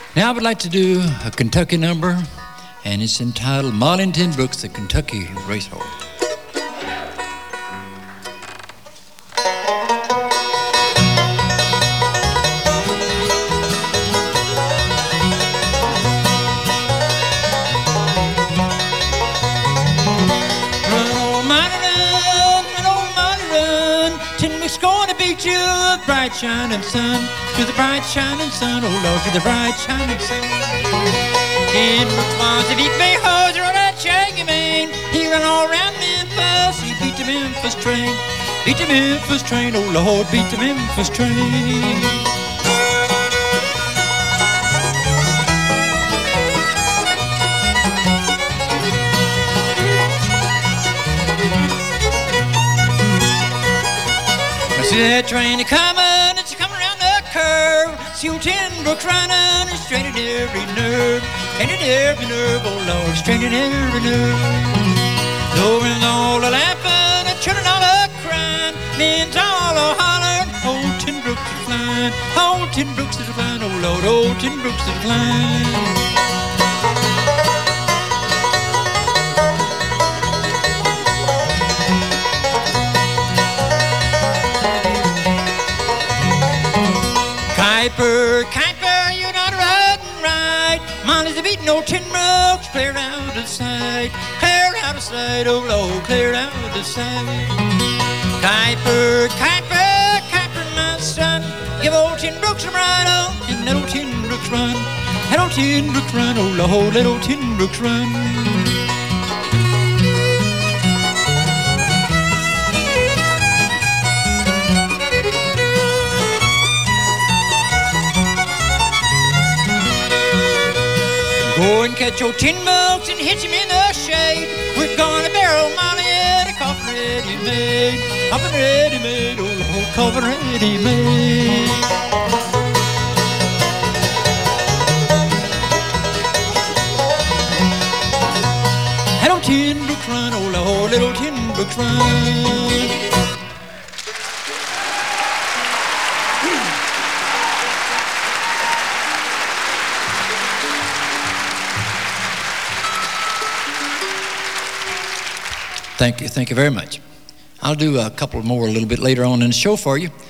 Now I would like to do a Kentucky number, and it's entitled Marlin Ten Brooks, the Kentucky Racehorse. Bright shining sun, to the bright shining sun, oh Lord, to the bright shining sun. In Brooks was a big bay horse, rode that shaggy mane. He ran all around Memphis, he beat the Memphis train. Beat the Memphis train, oh Lord, beat the Memphis train. See that train a-comin', it's a-comin' around the curve. See old Ten Brooks running, it's straining every nerve. Straining every nerve, oh Lord, straining every nerve. Over and all a-laughing, a-children all a-crying. Men's all a-hollering, old Ten Brooks is flying. Old Ten Brooks is flying, oh Lord, old Ten Brooks is flying. Kuiper, you're not riding right. Molly's a beating old Ten Brooks, clear out of sight. Clear out of sight, oh Lord, clear out of sight. Kuiper, my son, give old Ten Brooks some ride on, and let old Ten Brooks run. Let old Ten Brooks run, oh Lord, let old Ten Brooks run. Go and catch your Ten Brooks and hitch him in the shade. We're gonna barrel Molly in a coffin ready-made. Coffin ready-made, oh Lord, coffin ready-made. Let old Ten Brooks run, oh Lord, let old Ten Brooks run. Thank you very much. I'll do a couple more a little bit later on in the show for you.